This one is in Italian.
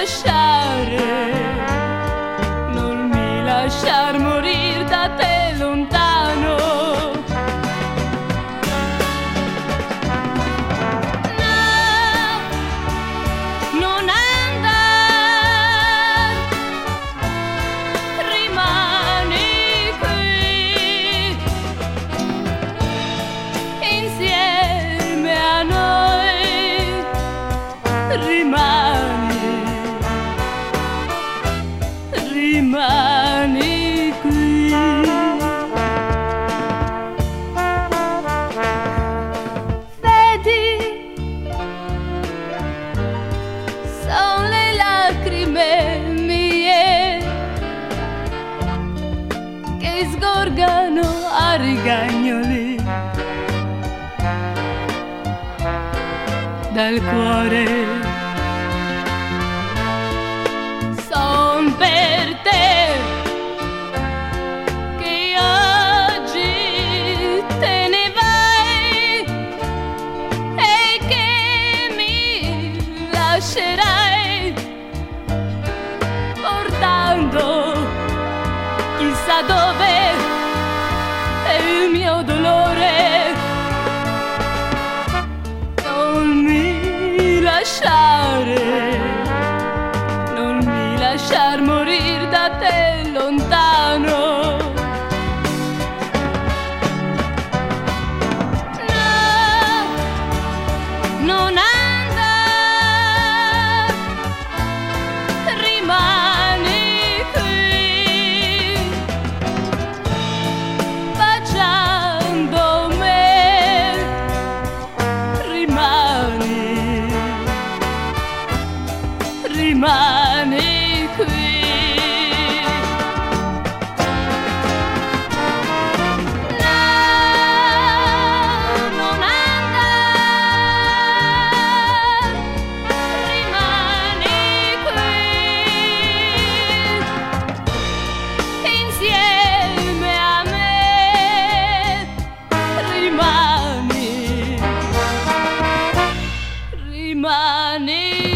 lasciare, non mi lasciar morir da te lontano. No, non andar, rimani qui insieme a noi, rimani qui. Vedi, son le lacrime mie che sgorgano a rigagnoli dal cuore. Son per te che oggi te ne vai e che mi lascerai, portando chissà dove il mio dolore. Non mi lasciare, non mi lasciar morir da te lontano. No, non andar, rimani qui, baciando me, rimani qui. No, non andar, rimani qui insieme a me, rimani